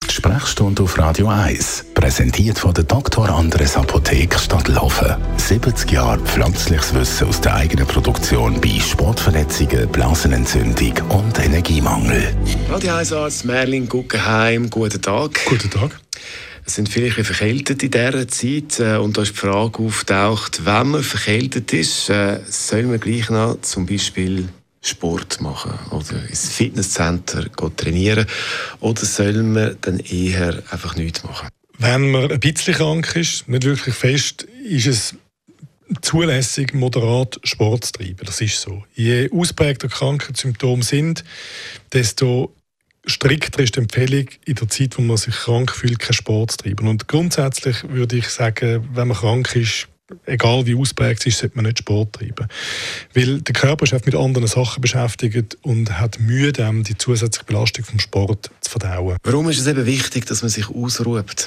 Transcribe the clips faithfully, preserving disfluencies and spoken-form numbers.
die Sprechstunde auf Radio eins. Präsentiert von der Doktor Andres Apotheke Stadtlaufen. siebzig Jahre pflanzliches Wissen aus der eigenen Produktion bei Sportverletzungen, Blasenentzündung und Energiemangel. Radio eins Arzt Merlin Guggenheim, guten Tag. Guten Tag. Es sind viele verkältet in dieser Zeit und da ist die Frage aufgetaucht, wenn man verkältet ist, äh, soll man gleich noch zum Beispiel Sport machen oder ins Fitnesscenter trainieren oder soll man dann eher einfach nichts machen? Wenn man ein bisschen krank ist, nicht wirklich fest, ist es zulässig, moderat Sport zu treiben. Das ist so. Je ausprägter Krankheitssymptome sind, desto strikter ist die Empfehlung, in der Zeit, wo man sich krank fühlt, keinen Sport zu treiben. Und grundsätzlich würde ich sagen, wenn man krank ist, egal wie ausprägt es ist, sollte man nicht Sport treiben. Weil der Körper ist mit anderen Sachen beschäftigt und hat Mühe, die zusätzliche Belastung vom Sport zu verdauen. Warum ist es eben wichtig, dass man sich ausruht?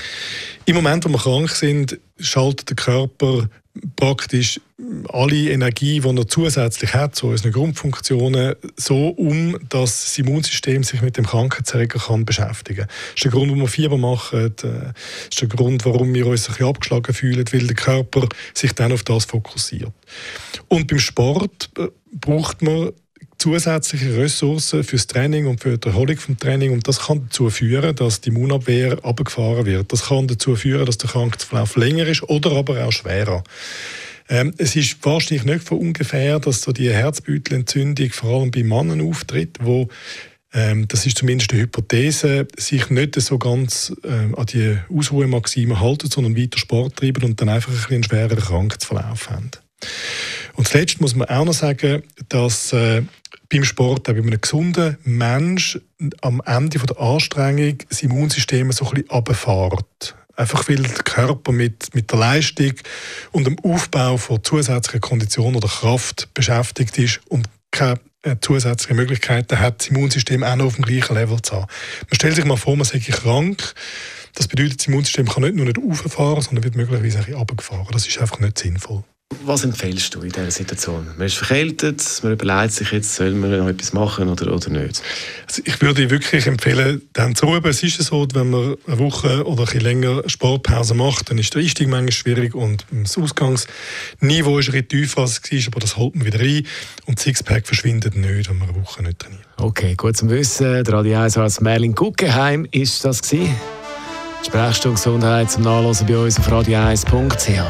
Im Moment, wo wir krank sind, schaltet der Körper praktisch alle Energie, die er zusätzlich hat, so unsere Grundfunktionen, so um, dass das Immunsystem sich mit dem Krankheitserreger kann beschäftigen kann. Das ist der Grund, warum wir Fieber machen. Das ist der Grund, warum wir uns ein bisschen abgeschlagen fühlen, weil der Körper sich dann auf das fokussiert. Und beim Sport braucht man zusätzliche Ressourcen fürs Training und für die Erholung vom Training, und das kann dazu führen, dass die Immunabwehr runtergefahren wird. Das kann dazu führen, dass der Krankheitsverlauf länger ist oder aber auch schwerer. Ähm, es ist wahrscheinlich nicht von ungefähr, dass so die Herzbeutelentzündung vor allem bei Männern auftritt, wo ähm, das ist zumindest eine Hypothese, sich nicht so ganz ähm, an die Ausruhemaxime halten, sondern weiter Sport treiben und dann einfach ein bisschen einen schwereren Krankheitsverlauf haben. Und zuletzt muss man auch noch sagen, dass äh, beim Sport, auch bei einem gesunden Mensch, am Ende der Anstrengung das Immunsystem so ein bisschen runterfährt. Einfach weil der Körper mit, mit der Leistung und dem Aufbau von zusätzlichen Konditionen oder Kraft beschäftigt ist und keine äh, zusätzlichen Möglichkeiten hat, das Immunsystem auch noch auf dem gleichen Level zu haben. Man stellt sich mal vor, man sei krank. Das bedeutet, das Immunsystem kann nicht nur nicht rauffahren, sondern wird möglicherweise ein bisschen runtergefahren. Das ist einfach nicht sinnvoll. Was empfiehlst du in dieser Situation? Man ist verkältet, man überlegt sich jetzt, soll man noch etwas machen oder, oder nicht? Also ich würde wirklich empfehlen, dann zu ruhen. Es ist so, wenn man eine Woche oder ein bisschen länger Sportpause macht, dann ist der Einstieg manchmal schwierig und das Ausgangsniveau ist ein bisschen tiefer, als es war, aber das holt man wieder rein und das Sixpack verschwindet nicht, wenn man eine Woche nicht trainiert. Okay, gut zum Wissen. Der Radio eins Arzt Merlin Guggenheim ist das gewesen. Sprechstunde Gesundheit zum Nachlesen bei uns auf radio eins punkt c h.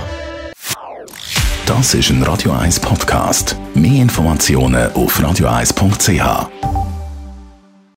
Das ist ein Radio eins Podcast. Mehr Informationen auf radio eins punkt c h.